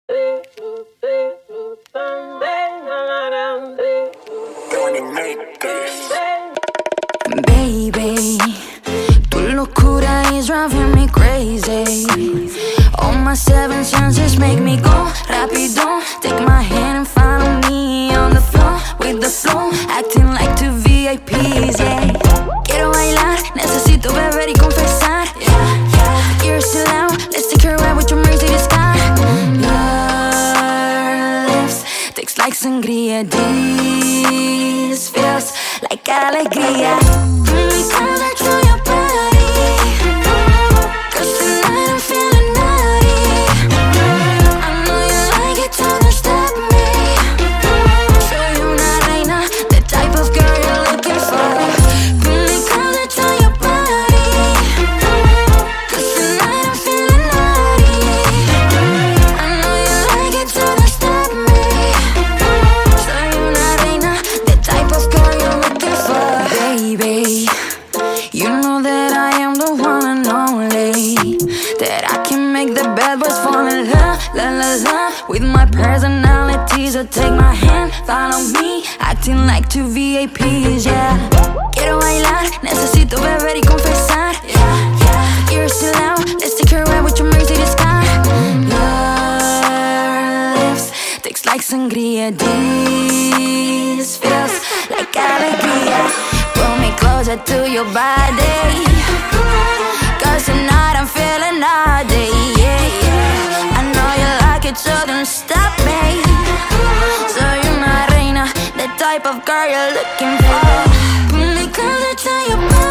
Baby, tu locura is driving me crazy. All my seven senses make me go rapido. Take my hand and follow me on the floor with the flow, acting like two VIPs, yeah. Quiero bailar, necesito beber y confesar. You're still out, let's take a ride with your Mercedes car. Your lips taste like sangria. This feels like alegría. Me calma to your body, 'cause tonight I'm feeling naughty. I know you like it, so don't stop me. Soy una reina, the type of girl you're looking for. Me calma to your body, 'cause tonight I'm feeling naughty. I know you like it, so don't stop me. Soy una reina, the type of girl you're looking for. Baby, you know that I am the one and only, that I can make the bad boys fall in love, la la la, with my personality. So take my hand, follow me, acting like two VIPs, yeah. Quiero bailar, necesito beber y confesar. You're still out, let's take a ride with your Mercedes car. Your lips taste like sangria. This feels like alegría. Pull me closer to your body, 'cause tonight I'm feeling naughty, yeah, yeah. I know you like it, so don't stop me. Soy una reina, the type of girl you're looking for. Pull me closer to your body.